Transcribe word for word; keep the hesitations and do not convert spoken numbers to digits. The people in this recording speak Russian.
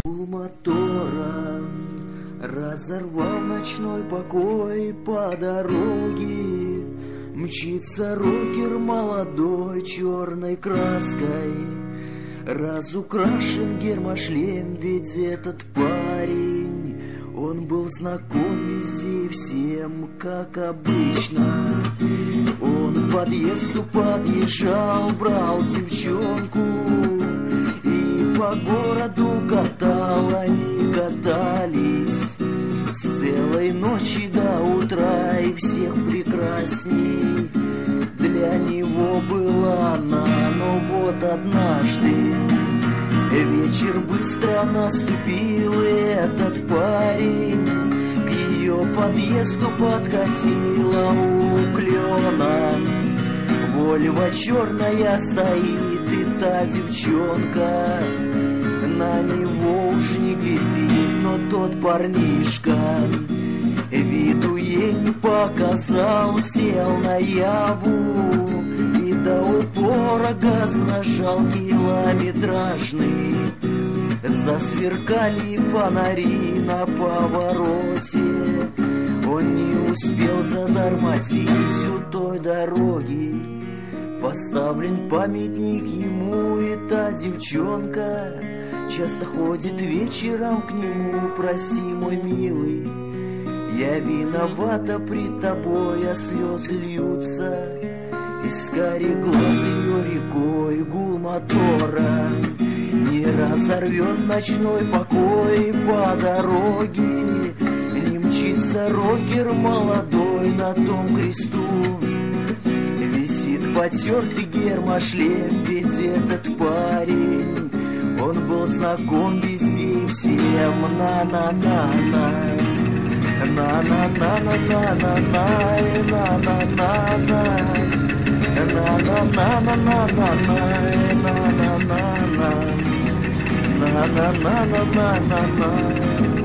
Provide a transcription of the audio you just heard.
Гул мотора разорвал ночной покой по дороге. Мчится рокер молодой черной краской. Разукрашен гермошлем, ведь этот парень, он был знаком везде и всем, как обычно. Он к подъезду подъезжал, брал девчонку и по городу катал. Они катались с целой ночи до утра, и всех прекрасней для него была она. Но вот однажды вечер быстро наступил, и этот парень к ее подъезду подкатила у клена. Вольво черная стоит, и та девчонка на него уж не глядит. Но тот парнишка виду ей не показал, сел на Яву и до упора газ нажал километражный. Засверкали фонари на повороте, он не успел затормозить у той дороги. Поставлен памятник ему, и та девчонка часто ходит вечером к нему. Прости, мой милый, я виновата пред тобой, а слезы льются из карих глаз ее рекой. Гул мотора не разорвет ночной покой по дороге. Не мчится рокер молодой на том кресту. Висит потертый гермошлем, ведь этот парень, он был знаком везде и всем. На-на-на-на, на-на-на-на-на-на-на, на-на-на-на, на-на-на-на-на-на, на-на-на-на-на-на-на.